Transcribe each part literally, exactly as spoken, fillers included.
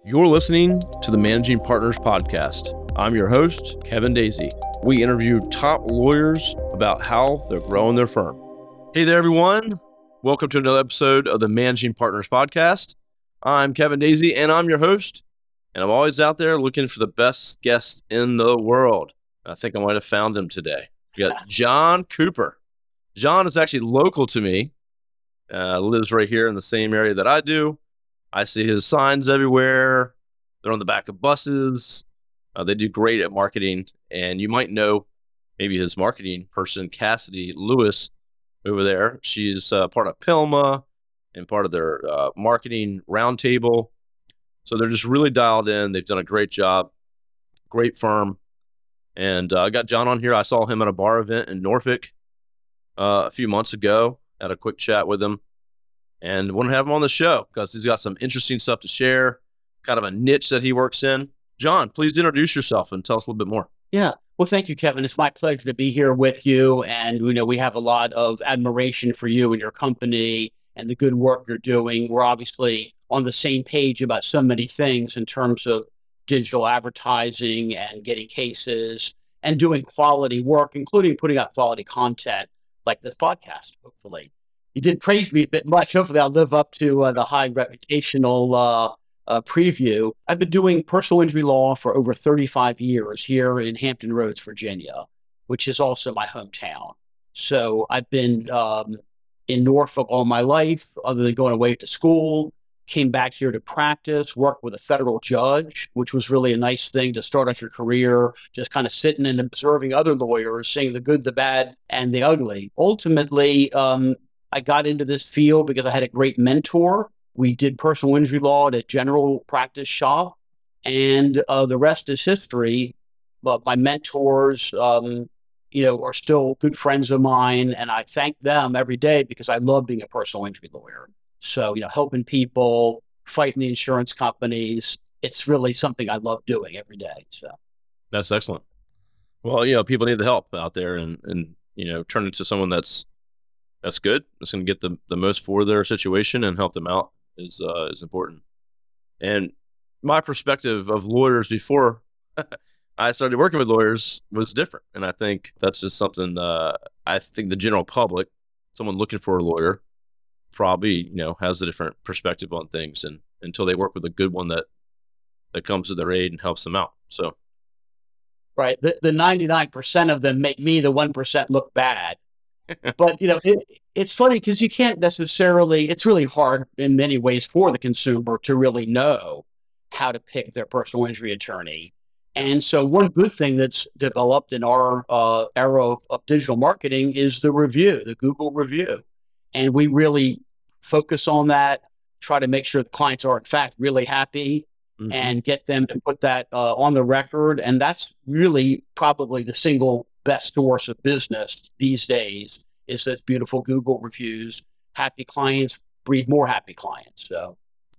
You're listening to the Managing Partners Podcast. I'm your host, Kevin Daisy. We interview top lawyers about how they're growing their firm. Hey there, everyone. Welcome to another episode of the Managing Partners Podcast. I'm Kevin Daisy, and I'm your host. And I'm always out there looking for the best guests in the world. I think I might have found him today. We got John Cooper. John is actually local to me. Uh, lives right here in the same area that I do. I see his signs everywhere. They're on the back of buses. Uh, they do great at marketing. And you might know maybe his marketing person, Cassidy Lewis, over there. She's uh, part of Pilma and part of their uh, marketing roundtable. So they're just really dialed in. They've done a great job. Great firm. And uh, I got John on here. I saw him at a bar event in Norfolk uh, a few months ago. Had a quick chat with him. And want to have him on the show because he's got some interesting stuff to share, kind of a niche that he works in. John, please introduce yourself and tell us a little bit more. Yeah. Well, thank you, Kevin. It's my pleasure to be here with you. And, you know, we have a lot of admiration for you and your company and the good work you're doing. We're obviously on the same page about so many things in terms of digital advertising and getting cases and doing quality work, including putting out quality content like this podcast, hopefully. You did praise me a bit much. Hopefully I'll live up to uh, the high reputational uh, uh, preview. I've been doing personal injury law for over thirty-five years here in Hampton Roads, Virginia, which is also my hometown. So I've been um, in Norfolk all my life, other than going away to school, came back here to practice, worked with a federal judge, which was really a nice thing to start off your career, just kind of sitting and observing other lawyers, seeing the good, the bad, and the ugly. Ultimately, um, I got into this field because I had a great mentor. We did personal injury law at a general practice shop, and uh, the rest is history. But my mentors, um, you know, are still good friends of mine, and I thank them every day because I love being a personal injury lawyer. So, you know, helping people, fighting the insurance companies, it's really something I love doing every day. So that's excellent. Well, you know, people need the help out there, and and you know, turn into someone that's That's good. It's going to get the, the most for their situation and help them out is uh, is important. And my perspective of lawyers before I started working with lawyers was different. And I think that's just something uh, I think the general public, someone looking for a lawyer, probably you know has a different perspective on things, and until they work with a good one that that comes to their aid and helps them out. So, right, the the ninety-nine percent of them make me the one percent look bad. But, you know, it, it's funny because you can't necessarily, it's really hard in many ways for the consumer to really know how to pick their personal injury attorney. And so one good thing that's developed in our uh, era of, of digital marketing is the review, the Google review. And we really focus on that, try to make sure the clients are in fact really happy mm-hmm. and get them to put that uh, on the record. And that's really probably the single best source of business these days is those beautiful Google reviews. Happy clients breed more happy clients. So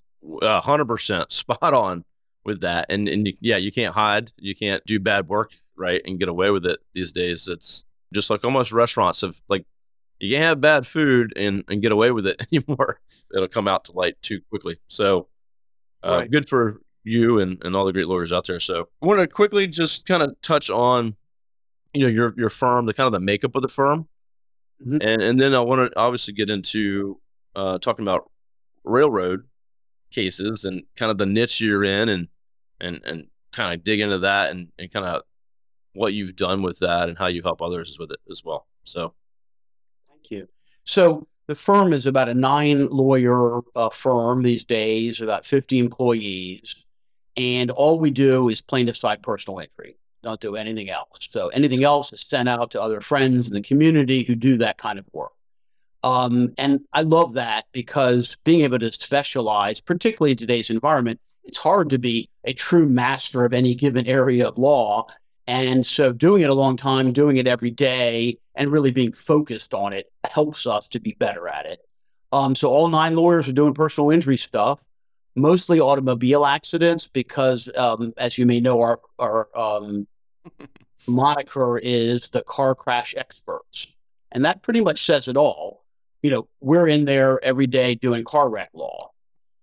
a hundred percent spot on with that. And, and you, yeah, you can't hide, you can't do bad work, right, and get away with it these days. It's just like almost restaurants of like, you can't have bad food and, and get away with it anymore. It'll come out to light too quickly. So uh, right. Good for you and, and all the great lawyers out there. So I want to quickly just kind of touch on you know, your, your firm, the kind of the makeup of the firm. Mm-hmm. And, and then I want to obviously get into uh, talking about railroad cases and kind of the niche you're in and, and, and kind of dig into that and, and kind of what you've done with that and how you help others with it as well. So. Thank you. So the firm is about a nine lawyer uh, firm these days, about fifty employees. And all we do is plaintiff side personal injury. Don't do anything else. So anything else is sent out to other friends in the community who do that kind of work. Um, and I love that because being able to specialize, particularly in today's environment, it's hard to be a true master of any given area of law. And so doing it a long time, doing it every day, and really being focused on it helps us to be better at it. Um, so all nine lawyers are doing personal injury stuff. Mostly automobile accidents because, um, as you may know, our, our um, moniker is the car crash experts. And that pretty much says it all. You know, we're in there every day doing car wreck law.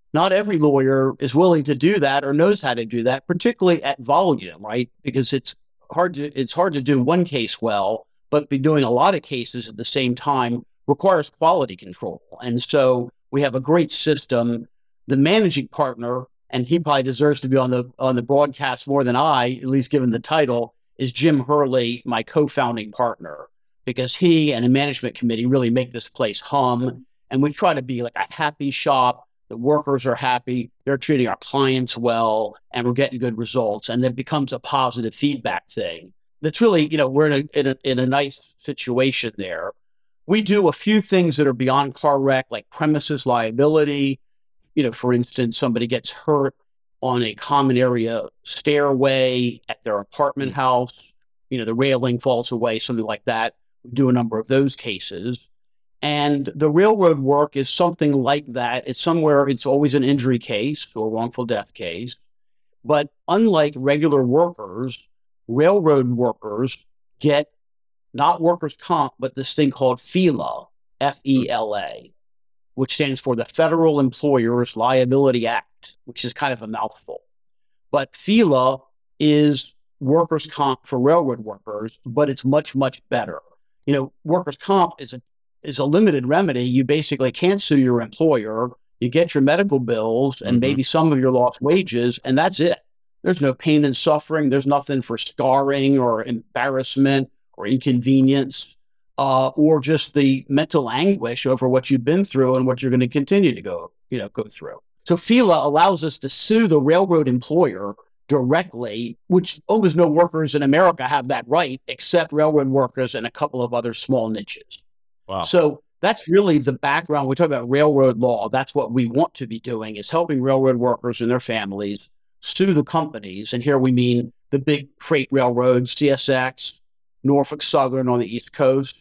not every lawyer is willing to do that or knows how to do that, particularly at volume, right? Because it's hard to it's hard to do one case well, but be doing a lot of cases at the same time requires quality control. And so we have a great system. The managing partner, and he probably deserves to be on the on the broadcast more than I, at least given the title, is Jim Hurley, my co-founding partner, because he and a management committee really make this place hum. And we try to be like a happy shop. The workers are happy. They're treating our clients well, and we're getting good results. And it becomes a positive feedback thing. That's really, you know, we're in a, in a, in a nice situation there. We do a few things that are beyond car wreck, like premises liability. You know, for instance, somebody gets hurt on a common area stairway at their apartment house. You know, the railing falls away, something like that. We do a number of those cases. And the railroad work is something like that. It's somewhere, it's always an injury case or wrongful death case. But unlike regular workers, railroad workers get not workers' comp, but this thing called FELA, F E L A, which stands for the Federal Employers Liability Act, which is kind of a mouthful. But FELA is workers' comp for railroad workers, but it's much, much better. You know, workers' comp is a is a limited remedy. You basically can't sue your employer. You get your medical bills and mm-hmm. maybe some of your lost wages, and that's it. There's no pain and suffering. There's nothing for scarring or embarrassment or inconvenience, uh, or just the mental anguish over what you've been through and what you're going to continue to go, you know, go through. So FELA allows us to sue the railroad employer directly, which almost no workers in America have that right, except railroad workers and a couple of other small niches. Wow. So that's really the background. We talk about railroad law. That's what we want to be doing, is helping railroad workers and their families sue the companies. And here we mean the big freight railroads, C S X, Norfolk Southern on the East Coast,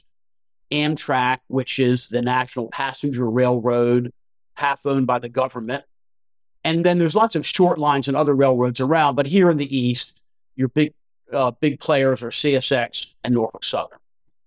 Amtrak, which is the national passenger railroad, half owned by the government. And then there's lots of short lines and other railroads around. But here in the East, your big, uh, big players are C S X and Norfolk Southern.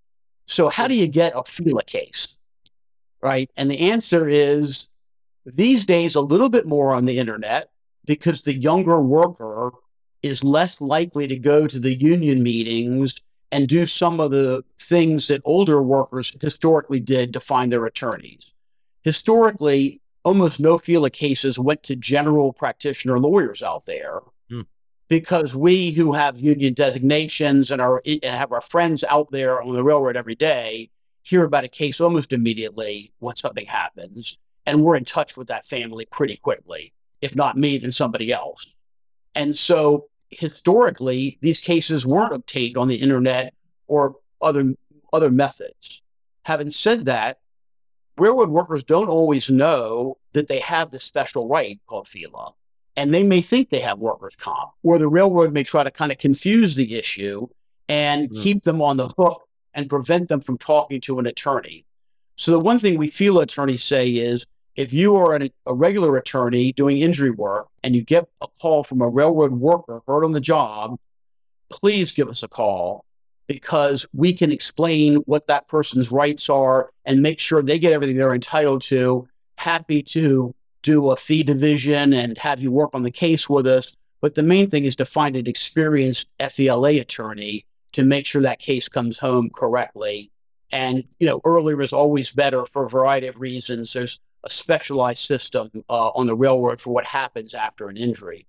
So how do you get a FELA case, right? And the answer is these days a little bit more on the internet, because the younger worker is less likely to go to the union meetings and do some of the things that older workers historically did to find their attorneys. Historically, almost no FELA cases went to general practitioner lawyers out there. Hmm. Because we who have union designations and, are, and have our friends out there on the railroad every day hear about a case almost immediately when something happens. And we're in touch with that family pretty quickly. If not me, then somebody else. And so historically, these cases weren't obtained on the internet or other, other methods. Having said that, railroad workers don't always know that they have this special right called FELA. And they may think they have workers' comp, or the railroad may try to kind of confuse the issue and mm. keep them on the hook and prevent them from talking to an attorney. So the one thing we FELA attorneys say is, if you are an, a regular attorney doing injury work and you get a call from a railroad worker hurt on the job, please give us a call, because we can explain what that person's rights are and make sure they get everything they're entitled to. Happy to do a fee division and have you work on the case with us. But the main thing is to find an experienced F E L A attorney to make sure that case comes home correctly. And, you know, earlier is always better for a variety of reasons. There's a specialized system uh, on the railroad for what happens after an injury.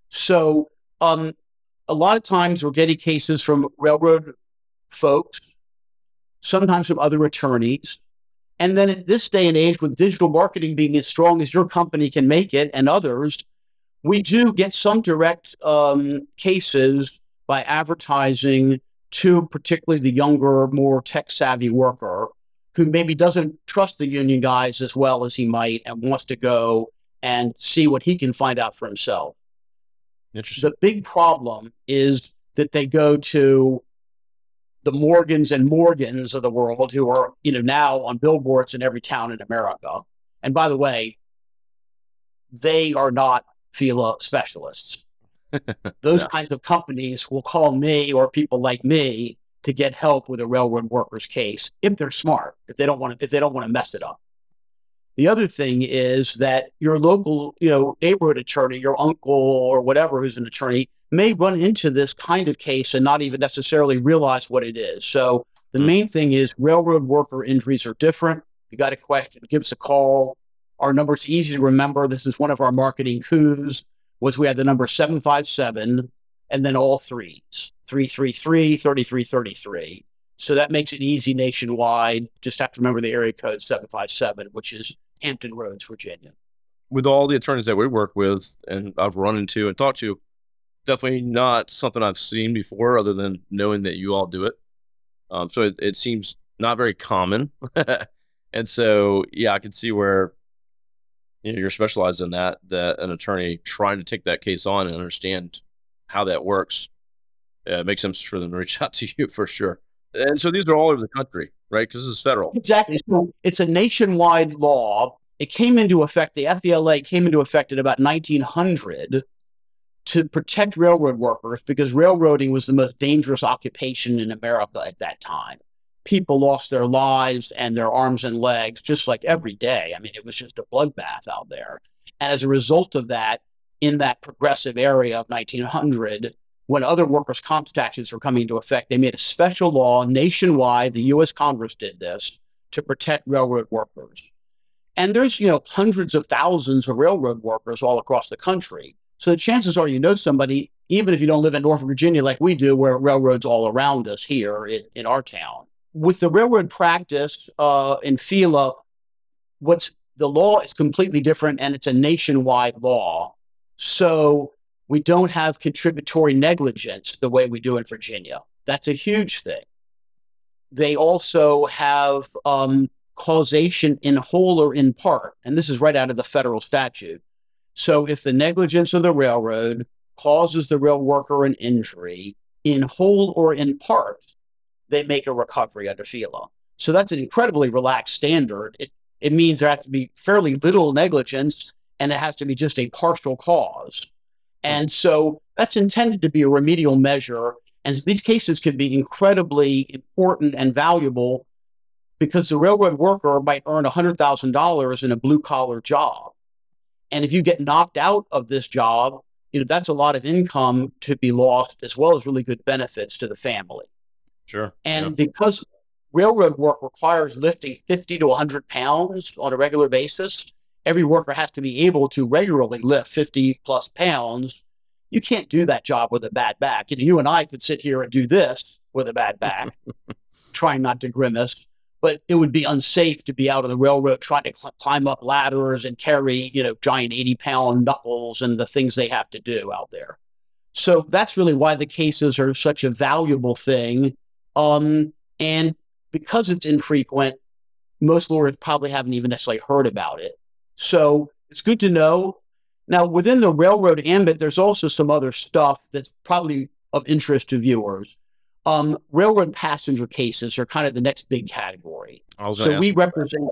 So um, a lot of times we're getting cases from railroad folks, sometimes from other attorneys. And then at this day and age, with digital marketing being as strong as your company can make it and others, we do get some direct um, cases by advertising to particularly the younger, more tech-savvy worker who maybe doesn't trust the union guys as well as he might and wants to go and see what he can find out for himself. Interesting. The big problem is that they go to the Morgans and Morgans of the world, who are, you know, now on billboards in every town in America. And by the way, they are not FELA specialists. Those no. kinds of companies will call me or people like me to get help with a railroad worker's case if they're smart, if they don't want to, if they don't want to mess it up. The other thing is that your local, you know, neighborhood attorney, your uncle or whatever who's an attorney, may run into this kind of case and not even necessarily realize what it is. So the Mm. main thing is railroad worker injuries are different. You got a question, give us a call. Our number is easy to remember. This is one of our marketing coups, was we had the number seven five seven and then all threes, three three three, three three three three. So that makes it easy nationwide. Just have to remember the area code seven five seven, which is Hampton Roads, Virginia. With all the attorneys that we work with and I've run into and talked to, definitely not something I've seen before other than knowing that you all do it. Um, so it, it seems not very common. And so, yeah, I can see where, you know, you're specialized in that, that an attorney trying to take that case on and understand how that works, uh, makes sense for them to reach out to you for sure. And so these are all over the country, right? Because this is federal. Exactly. So it's a nationwide law. It came into effect, the F E L A came into effect in about nineteen hundred to protect railroad workers because railroading was the most dangerous occupation in America at that time. People lost their lives and their arms and legs just like every day. I mean, it was just a bloodbath out there. And as a result of that, in that progressive area of nineteen hundred, when other workers' comp statutes were coming into effect, they made a special law nationwide. The U S Congress did this to protect railroad workers. And there's, you know, hundreds of thousands of railroad workers all across the country. So the chances are you know somebody, even if you don't live in Norfolk, Virginia, like we do, where railroads all around us here in, in our town. With the railroad practice uh, in F E L A, what's the law is completely different and it's a nationwide law. So we don't have contributory negligence the way we do in Virginia. That's a huge thing. They also have um, causation in whole or in part, and this is right out of the federal statute. So if the negligence of the railroad causes the rail worker an injury in whole or in part, they make a recovery under F E L A. So that's an incredibly relaxed standard. It, it means there has to be fairly little negligence and it has to be just a partial cause. And so that's intended to be a remedial measure. And these cases can be incredibly important and valuable because the railroad worker might earn one hundred thousand dollars in a blue collar job. And if you get knocked out of this job, you know, that's a lot of income to be lost as well as really good benefits to the family. Sure. And yeah. because railroad work requires lifting fifty to one hundred pounds on a regular basis, every worker has to be able to regularly lift fifty plus pounds. You can't do that job with a bad back. You know, you and I could sit here and do this with a bad back, trying not to grimace, but it would be unsafe to be out on the railroad trying to cl- climb up ladders and carry, you know, giant eighty pound knuckles and the things they have to do out there. So that's really why the cases are such a valuable thing. Um, and because it's infrequent, most lawyers probably haven't even necessarily heard about it. So it's good to know. Now, within the railroad ambit, there's also some other stuff that's probably of interest to viewers. Um, railroad passenger cases are kind of the next big category. So we represent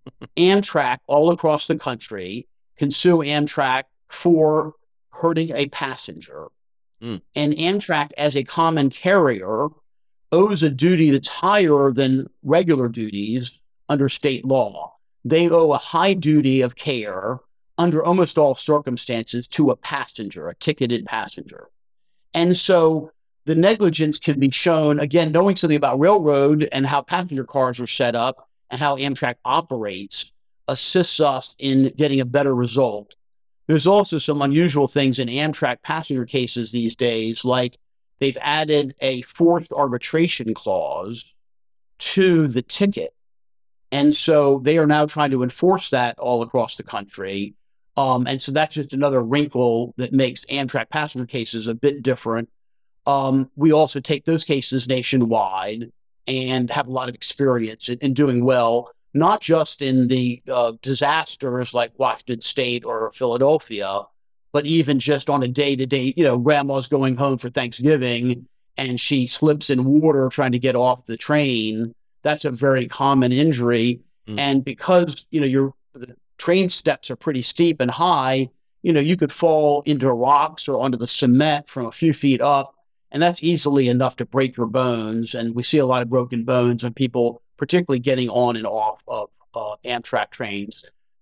Amtrak all across the country, can sue Amtrak for hurting a passenger. Mm. And Amtrak, as a common carrier, owes a duty that's higher than regular duties under state law. They owe a high duty of care under almost all circumstances to a passenger, a ticketed passenger. And so the negligence can be shown, again, knowing something about railroad and how passenger cars are set up and how Amtrak operates assists us in getting a better result. There's also some unusual things in Amtrak passenger cases these days, like they've added a forced arbitration clause to the ticket. And so they are now trying to enforce that all across the country. Um, and so that's just another wrinkle that makes Amtrak passenger cases a bit different. Um, we also take those cases nationwide and have a lot of experience in, in doing well, not just in the uh, disasters like Washington State or Philadelphia, but even just on a day-to-day, you know, grandma's going home for Thanksgiving and she slips in water trying to get off the train. That's a very common injury. Mm. And because, you know, your the train steps are pretty steep and high, you know, you could fall into rocks or onto the cement from a few feet up, and that's easily enough to break your bones. And we see a lot of broken bones on people, particularly getting on and off of uh, Amtrak trains.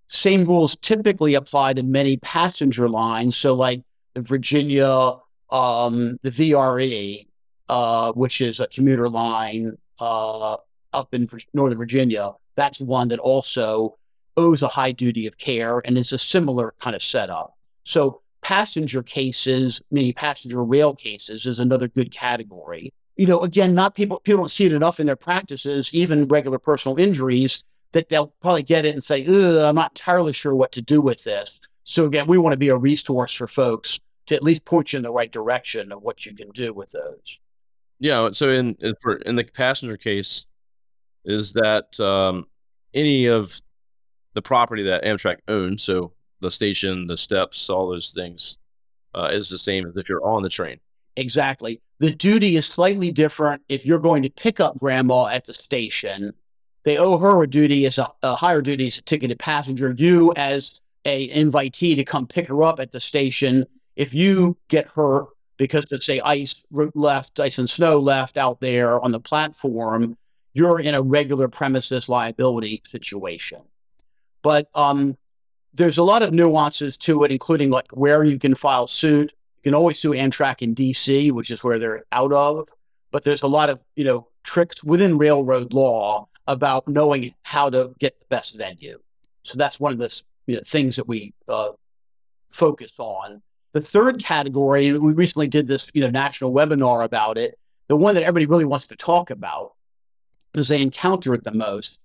Same rules typically apply to many passenger lines. So like the Virginia, um, the V R E, uh, which is a commuter line uh, up in Northern Virginia, that's one that also owes a high duty of care and is a similar kind of setup. So passenger cases, meaning passenger rail cases, is another good category. You know, again, not people people don't see it enough in their practices, even regular personal injuries, that they'll probably get it and say, I'm not entirely sure what to do with this. So again, we want to be a resource for folks to at least point you in the right direction of what you can do with those. Yeah. So in in, for, in the passenger case, is that um, any of the property that Amtrak owns, so the station, the steps, all those things, uh, is the same as if you're on the train. Exactly. The duty is slightly different if you're going to pick up grandma at the station. They owe her a duty as a, a higher duty as a ticketed passenger. You, as a invitee to come pick her up at the station, if you get hurt because, let's say, ice left, ice and snow left out there on the platform, you're in a regular premises liability situation. But um, there's a lot of nuances to it, including like where you can file suit. You can always sue Amtrak in D C, which is where they're out of. But there's a lot of, you know, tricks within railroad law about knowing how to get the best venue. So that's one of the, you know, things that we uh, focus on. The third category, and we recently did this, you know, national webinar about it, the one that everybody really wants to talk about because they encounter it the most,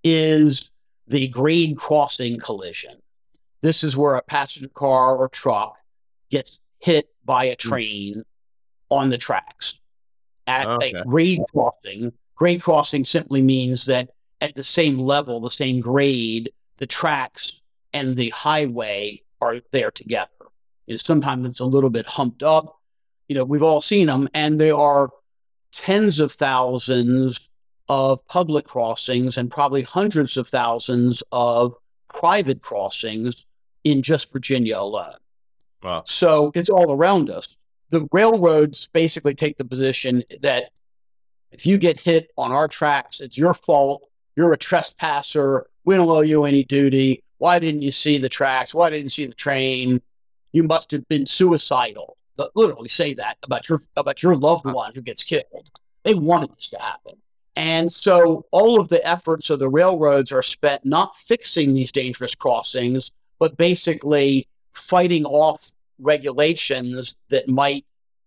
is the grade crossing collision. This is where a passenger car or truck gets hit by a train on the tracks at Okay. a grade crossing. Grade crossing simply means that at the same level, the same grade, the tracks and the highway are there together. You know, sometimes it's a little bit humped up. You know, we've all seen them, and there are tens of thousands of public crossings and probably hundreds of thousands of private crossings in just Virginia alone. Wow. So it's all around us. The railroads basically take the position that if you get hit on our tracks, it's your fault. You're a trespasser. We don't owe you any duty. Why didn't you see the tracks? Why didn't you see the train? You must have been suicidal. They literally say that about your about your loved one who gets killed. They wanted this to happen. And so all of the efforts of the railroads are spent not fixing these dangerous crossings, but basically fighting off regulations that might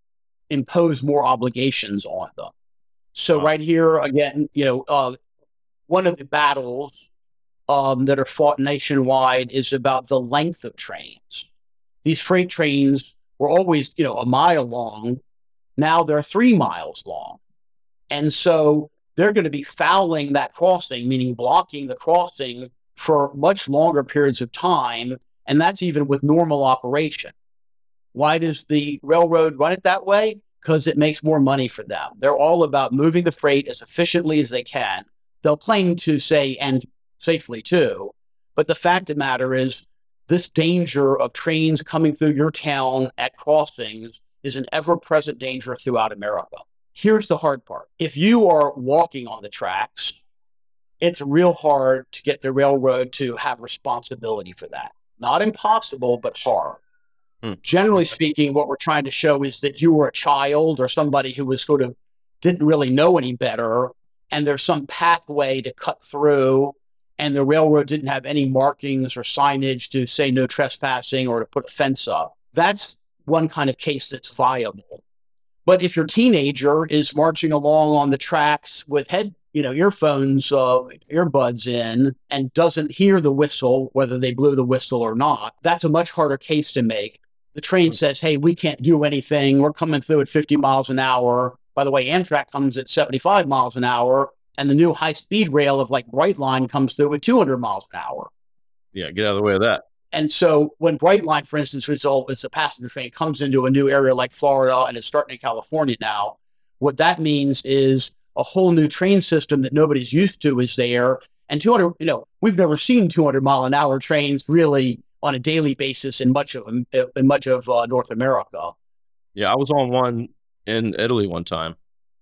impose more obligations on them. So Wow. right here, again, you know, uh, one of the battles um, that are fought nationwide is about the length of trains. These freight trains were always, you know, a mile long. Now they're three miles long. And so they're going to be fouling that crossing, meaning blocking the crossing for much longer periods of time. And that's even with normal operation. Why does the railroad run it that way? Because it makes more money for them. They're all about moving the freight as efficiently as they can. They'll claim to say, and safely too, but the fact of the matter is this danger of trains coming through your town at crossings is an ever-present danger throughout America. Here's the hard part. If you are walking on the tracks, it's real hard to get the railroad to have responsibility for that. Not impossible, but hard. Hmm. Generally speaking, what we're trying to show is that you were a child or somebody who was sort of didn't really know any better, and there's some pathway to cut through, and the railroad didn't have any markings or signage to say no trespassing or to put a fence up. That's one kind of case that's viable. But if your teenager is marching along on the tracks with head, you know, earphones, uh, earbuds in, and doesn't hear the whistle, whether they blew the whistle or not, that's a much harder case to make. The train says, hey, we can't do anything. We're coming through at fifty miles an hour. By the way, Amtrak comes at seventy-five miles an hour, and the new high-speed rail of like Brightline comes through at two hundred miles an hour. Yeah, get out of the way of that. And so when Brightline, for instance, which is a passenger train, comes into a new area like Florida and it's starting in California now, what that means is a whole new train system that nobody's used to is there. And two hundred, you know, we've never seen two hundred mile an hour trains really on a daily basis in much of in much of uh, North America. Yeah, I was on one in Italy one time.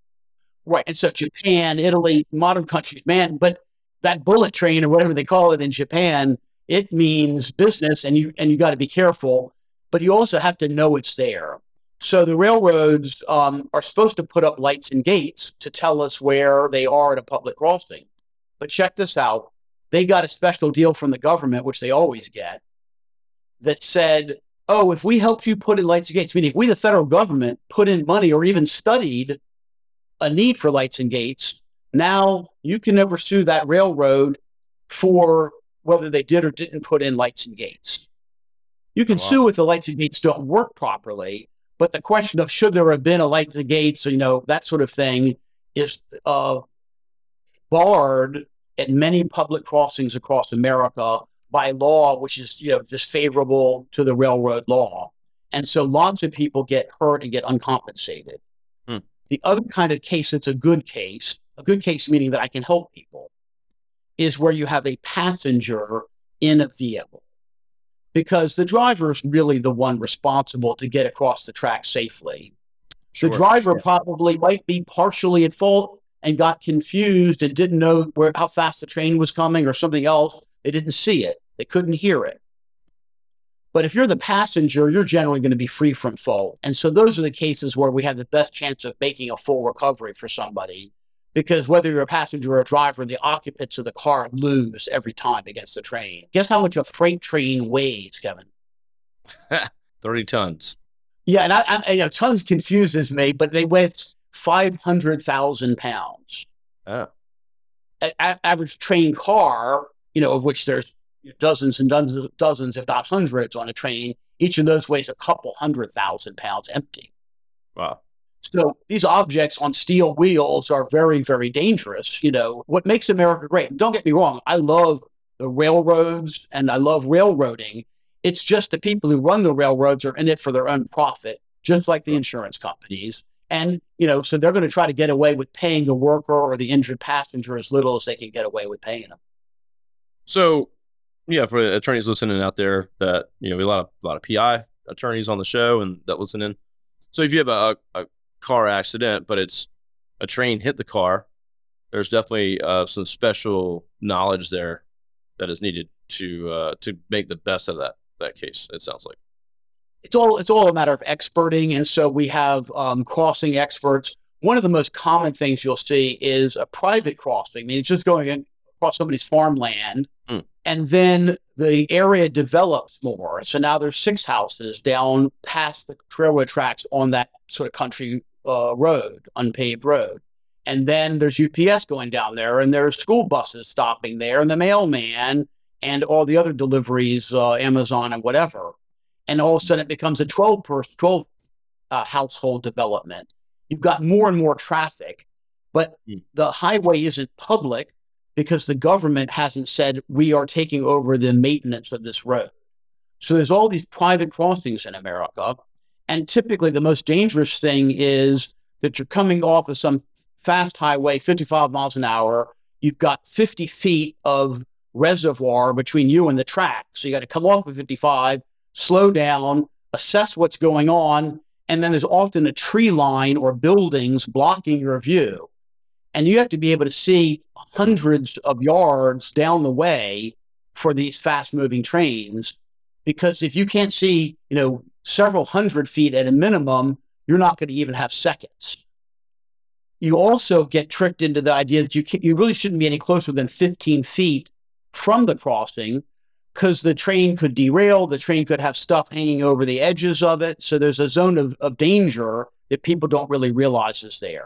Right, and so Japan, Italy, modern countries, man, but that bullet train or whatever they call it in Japan It means business, and you and you got to be careful, but you also have to know it's there. So the railroads um, are supposed to put up lights and gates to tell us where they are at a public crossing. But check this out. They got a special deal from the government, which they always get, that said, oh, if we helped you put in lights and gates, meaning if we, the federal government, put in money or even studied a need for lights and gates, now you can never sue that railroad for whether they did or didn't put in lights and gates. You can oh, wow. sue if the lights and gates don't work properly, but the question of should there have been a lights and gates, or, you know, that sort of thing is uh, barred at many public crossings across America by law, which is, you know, just favorable to the railroad law. And so lots of people get hurt and get uncompensated. Hmm. The other kind of case that's a good case, a good case meaning that I can help people, is where you have a passenger in a vehicle. Because the driver is really the one responsible to get across the track safely. Sure. The driver yeah. probably might be partially at fault and got confused and didn't know where how fast the train was coming or something else. They didn't see it. They couldn't hear it. But if you're the passenger, you're generally going to be free from fault. And so those are the cases where we have the best chance of making a full recovery for somebody, because whether you're a passenger or a driver, the occupants of the car lose every time against the train. Guess how much a freight train weighs, Kevin? thirty tons. Yeah, and I, I, you know, tons confuses me, but they weigh five hundred thousand pounds. Oh. A- average train car, you know, of which there's dozens and dozens, dozens, if not hundreds on a train, each of those weighs a couple hundred thousand pounds empty. Wow. So these objects on steel wheels are very, very dangerous. You know, what makes America great, don't get me wrong, I love the railroads and I love railroading. It's just the people who run the railroads are in it for their own profit, just like the insurance companies. And, you know, so they're going to try to get away with paying the worker or the injured passenger as little as they can get away with paying them. So, yeah, for attorneys listening out there that, you know, we have a lot of, a lot of P I attorneys on the show and that listen in. So if you have a, a car accident, but it's a train hit the car, there's definitely uh, some special knowledge there that is needed to uh, to make the best of that that case, it sounds like. It's all it's all a matter of experting, and so we have um, crossing experts. One of the most common things you'll see is a private crossing. I mean, it's just going in, across somebody's farmland, mm. and then the area develops more. So now there's six houses down past the railroad tracks on that sort of country uh, road, unpaved road. And then there's U P S going down there, and there's school buses stopping there, and the mailman, and all the other deliveries, uh, Amazon and whatever. And all of a sudden it becomes a twelve person, twelve uh, household development. You've got more and more traffic, but mm. the highway isn't public because the government hasn't said we are taking over the maintenance of this road. So there's all these private crossings in America. And typically the most dangerous thing is that you're coming off of some fast highway, fifty-five miles an hour. You've got fifty feet of reservoir between you and the track. So you got to come off of fifty-five, slow down, assess what's going on. And then there's often a tree line or buildings blocking your view. And you have to be able to see hundreds of yards down the way for these fast moving trains. Because if you can't see, you know, several hundred feet at a minimum, you're not going to even have seconds. You also get tricked into the idea that you can, you really shouldn't be any closer than fifteen feet from the crossing, because the train could derail, the train could have stuff hanging over the edges of it. So there's a zone of, of danger that people don't really realize is there.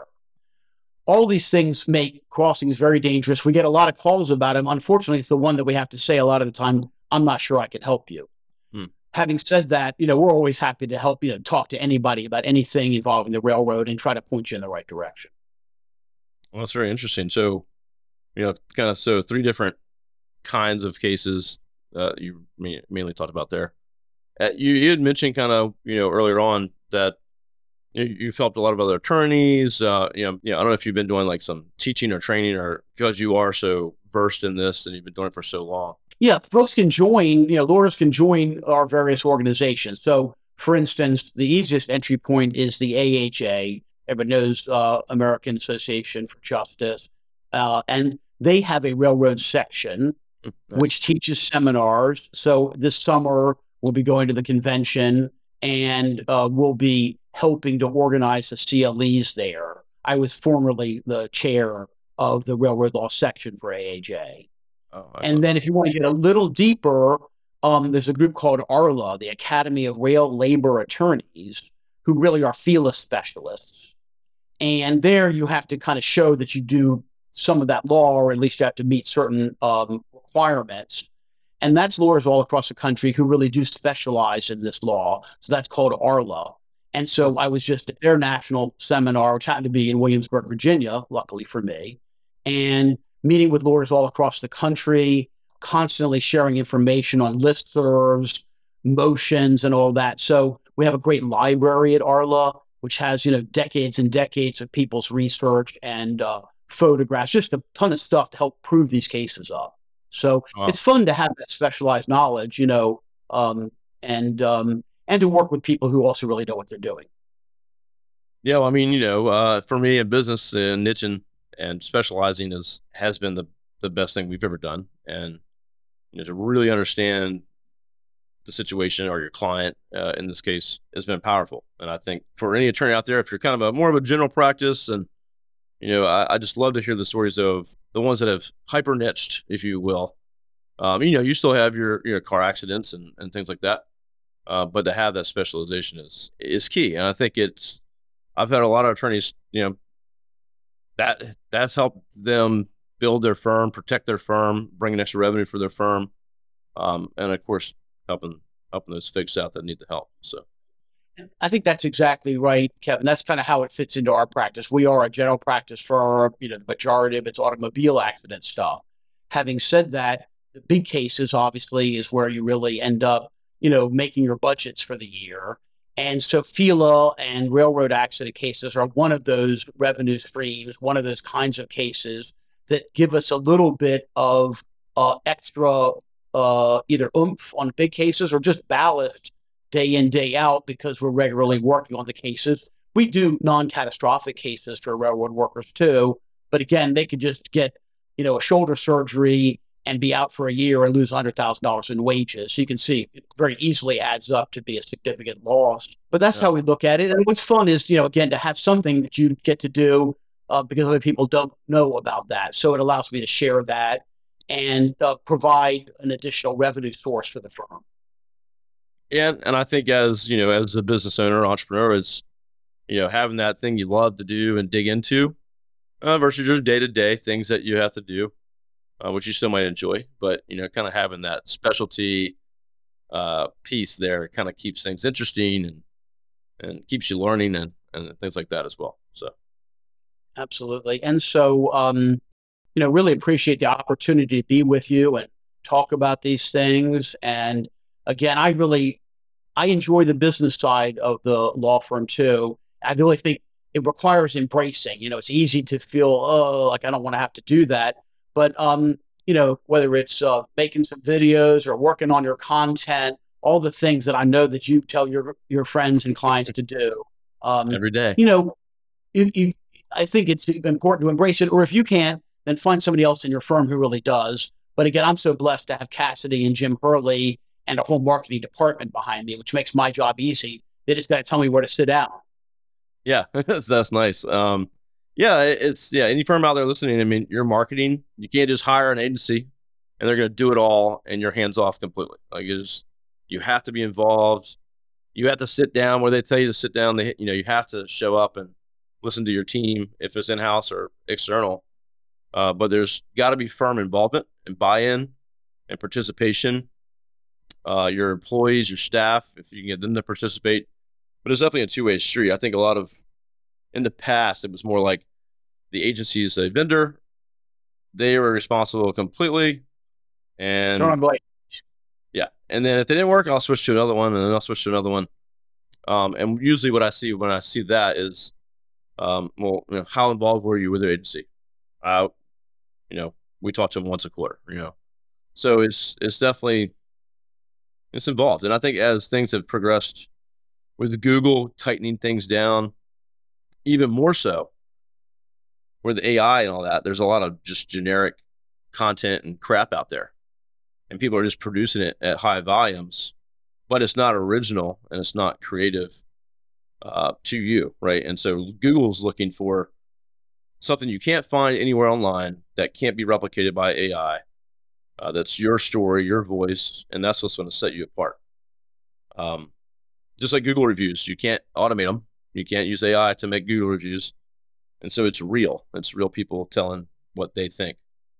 All these things make crossings very dangerous. We get a lot of calls about them. Unfortunately, it's the one that we have to say a lot of the time, I'm not sure I can help you. Hmm. Having said that, you know, we're always happy to help, you know, talk to anybody about anything involving the railroad and try to point you in the right direction. Well, that's very interesting. So, you know, kind of, so three different kinds of cases uh, you mainly talked about there. Uh, you, you had mentioned kind of, you know, earlier on that you, you've helped a lot of other attorneys. Uh, you know, you know, I don't know if you've been doing like some teaching or training, or because you are so versed in this and you've been doing it for so long. Yeah, folks can join, you know, lawyers can join our various organizations. So, for instance, the easiest entry point is the A H A. Everybody knows uh, American Association for Justice. Uh, and they have a railroad section. Nice. which teaches seminars. So this summer, we'll be going to the convention and uh, we'll be helping to organize the C L Es there. I was formerly the chair of the railroad law section for A A J. Oh, And excellent. then if you want to get a little deeper, um, there's a group called ARLA, the Academy of Rail Labor Attorneys, who really are FELA specialists. And there you have to kind of show that you do some of that law, or at least you have to meet certain um, requirements. And that's lawyers all across the country who really do specialize in this law. So that's called ARLA. And so I was just at their national seminar, which happened to be in Williamsburg, Virginia, luckily for me, and meeting with lawyers all across the country, constantly sharing information on listservs, motions, and all that. So we have a great library at ARLA, which has, you know, decades and decades of people's research and uh, photographs, just a ton of stuff to help prove these cases up. So Wow. it's fun to have that specialized knowledge, you know, um, and um, and to work with people who also really know what they're doing. Yeah, well, I mean, you know, uh, for me in business, uh, niching and specializing is has been the the best thing we've ever done, and you know, to really understand the situation or your client, uh, in this case, has been powerful. And I think for any attorney out there, if you're kind of a more of a general practice, and you know, I, I just love to hear the stories of the ones that have hyper niched, if you will. Um, you know, you still have your your car accidents and, and things like that, uh, but to have that specialization is is key. And I think it's I've had a lot of attorneys, you know, that that's helped them build their firm, protect their firm, bring in extra revenue for their firm, um, and of course helping helping those folks out that need the help. So I think that's exactly right, Kevin. That's kind of how it fits into our practice. We are a general practice firm. You know, the majority of it's automobile accident stuff. Having said that, the big cases obviously is where you really end up, you know, making your budgets for the year. And so FELA and railroad accident cases are one of those revenue streams, one of those kinds of cases that give us a little bit of uh, extra uh, either oomph on big cases or just ballast day in, day out, because we're regularly working on the cases. We do non-catastrophic cases for railroad workers too, but again, they could just get, you know, a shoulder surgery and be out for a year and lose one hundred thousand dollars in wages. So you can see it very easily adds up to be a significant loss. But that's yeah. how we look at it. And what's fun is, you know, again, to have something that you get to do uh, because other people don't know about that. So it allows me to share that and uh, provide an additional revenue source for the firm. And and I think as you know, as a business owner, entrepreneur, it's you know having that thing you love to do and dig into, uh, versus your day to day things that you have to do, uh, which you still might enjoy, but you know, kind of having that specialty uh, piece there kind of keeps things interesting and and keeps you learning and and things like that as well. So Absolutely. And so, um, you know, really appreciate the opportunity to be with you and talk about these things. And again, I really, I enjoy the business side of the law firm too. I really think it requires embracing. You know, it's easy to feel, oh, like I don't want to have to do that. But, um, you know, whether it's uh, making some videos or working on your content, all the things that I know that you tell your your friends and clients to do. Um, every day. you know, you, you, I think it's important to embrace it. Or if you can't, then find somebody else in your firm who really does. But again, I'm so blessed to have Cassidy and Jim Hurley and a whole marketing department behind me, which makes my job easy. They just got to tell me where to sit down. Yeah, that's, that's nice. Um, yeah, it- it's yeah. Any firm out there listening, I mean, you're marketing. You can't just hire an agency and they're going to do it all, and you're hands off completely. Like it's, you have to be involved. You have to sit down where they tell you to sit down. They, you know, you have to show up and listen to your team if it's in house or external. Uh, but there's got to be firm involvement and buy-in and participation. Uh, your employees, your staff, if you can get them to participate. But it's definitely a two-way street. I think a lot of, in the past, it was more like the agency is a vendor. They were responsible completely. And Turn on the light. yeah. And then if they didn't work, I'll switch to another one, and then I'll switch to another one. Um, and usually what I see when I see that is, um, well, you know, how involved were you with the agency? Uh, you know, we talk to them once a quarter, you know. So it's it's definitely, it's involved. And I think as things have progressed with Google tightening things down, even more so with A I and all that, there's a lot of just generic content and crap out there. and people are just producing it at high volumes, but it's not original and it's not creative uh, to you, right? And so Google's looking for something you can't find anywhere online that can't be replicated by A I. Uh, that's your story, your voice, and that's what's going to set you apart. Um, just like Google reviews, you can't automate them. You can't use A I to make Google reviews. And so it's real. It's real people telling what they think.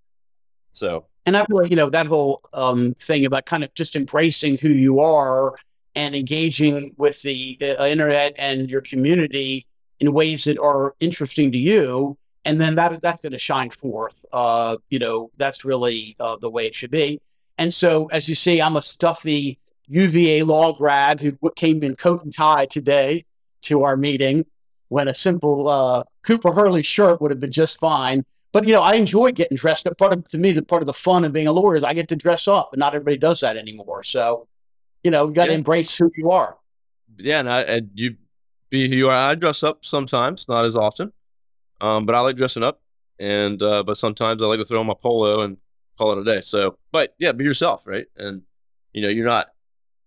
So, and I really, you know, that whole um, thing about kind of just embracing who you are and engaging with the uh, internet and your community in ways that are interesting to you. And then that that's going to shine forth. Uh, you know, that's really uh, the way it should be. And so, as you see, I'm a stuffy U V A law grad who came in coat and tie today to our meeting when a simple uh, Cooper Hurley shirt would have been just fine. But, you know, I enjoy getting dressed up. Part of, to me, the part of the fun of being a lawyer is I get to dress up, and not everybody does that anymore. So, you know, you got to yeah. embrace who you are. Yeah, and I, and you be who you are. I dress up sometimes, not as often. Um, but I like dressing up, and uh, but sometimes I like to throw on my polo and call it a day. So, but yeah, be yourself, right? And you know, you're not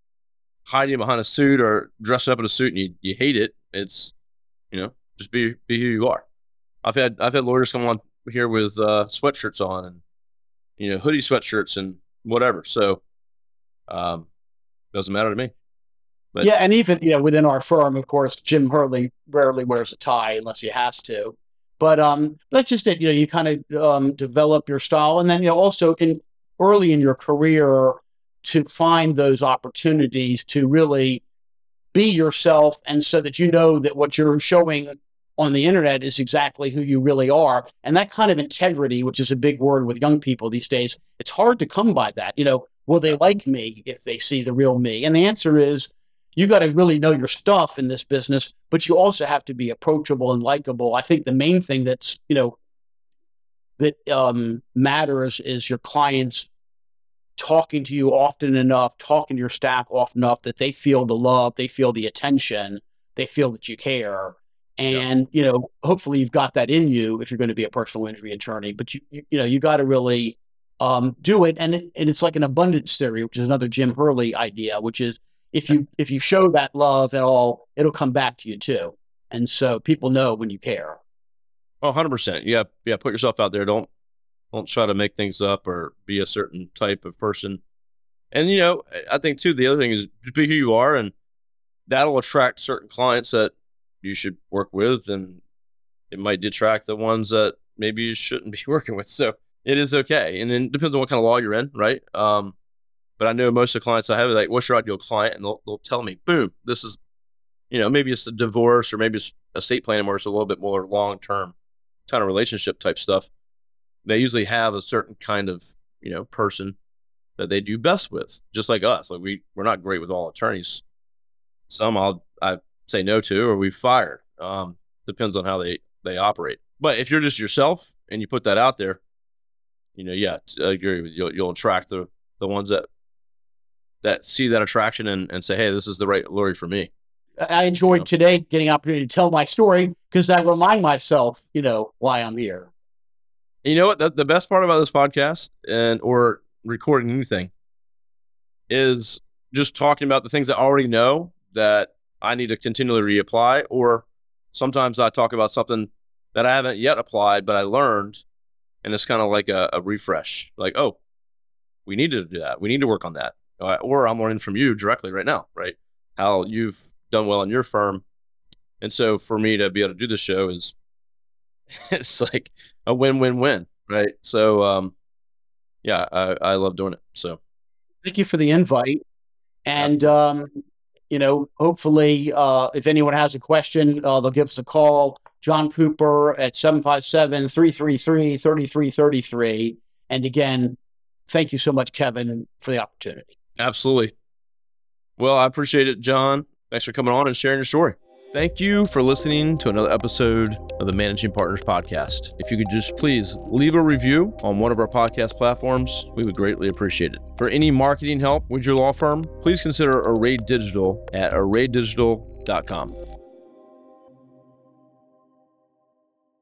hiding behind a suit or dressing up in a suit and you, you hate it. It's, you know, just be be who you are. I've had I've had lawyers come on here with uh, sweatshirts on and you know hoodie sweatshirts and whatever. So, um, doesn't matter to me. But yeah, and even you know within our firm, of course, Jim Hurley rarely wears a tie unless he has to. But um, that's just it. You know, you kind of um, develop your style, and then you know also in early in your career to find those opportunities to really be yourself, and so that you know that what you're showing on the internet is exactly who you really are. And that kind of integrity, which is a big word with young people these days, it's hard to come by that. You know, will they like me if they see the real me? And the answer is, you got to really know your stuff in this business, but you also have to be approachable and likable. I think the main thing that's, you know, that um, matters is your clients talking to you often enough, talking to your staff often enough that they feel the love, they feel the attention, they feel that you care. And, yeah. you know, hopefully you've got that in you if you're going to be a personal injury attorney, but you, you, you know, you got to really um, do it. And, it. and it's like an abundance theory, which is another Jim Hurley idea, which is, If you if you show that love at all, it'll come back to you too. And so people know when you care. Oh, one hundred percent. Yeah, yeah. Put yourself out there. Don't don't try to make things up or be a certain type of person. And you know, I think too the other thing is just be who you are, and that'll attract certain clients that you should work with, and it might detract the ones that maybe you shouldn't be working with. So it is okay, and then it depends on what kind of law you're in, right? Um, But I know most of the clients I have are like, what's your ideal client? And they'll, they'll tell me, boom, this is, you know, maybe it's a divorce or maybe it's estate planning where it's a little bit more long-term kind of relationship type stuff. They usually have a certain kind of, you know, person that they do best with, just like us. Like we, we're not great with all attorneys. Some I'll, I say no to, or we fired. Um, depends on how they, they operate. But if you're just yourself and you put that out there, you know, yeah, I agree with you. You'll, you'll attract the, the ones that, that see that attraction and, and say, hey, this is the right lawyer for me. I enjoyed you know? today getting opportunity to tell my story because I remind myself, you know, why I'm here. You know what? The, the best part about this podcast and or recording anything is just talking about the things I already know that I need to continually reapply, or sometimes I talk about something that I haven't yet applied, but I learned, and it's kind of like a, a refresh. Like, oh, we need to do that. We need to work on that. Uh, or I'm learning from you directly right now, right? How you've done well in your firm. And so for me to be able to do this show is, it's like a win-win-win, right? So, um, yeah, I, I love doing it. So thank you for the invite. And, um, you know, hopefully uh, if anyone has a question, uh, they'll give us a call. John Cooper at seven five seven, three three three, three three three three. And again, thank you so much, Kevin, for the opportunity. Absolutely. Well, I appreciate it, John. Thanks for coming on and sharing your story. Thank you for listening to another episode of the Managing Partners Podcast. If you could just please leave a review on one of our podcast platforms, we would greatly appreciate it. For any marketing help with your law firm, please consider Array Digital at array digital dot com.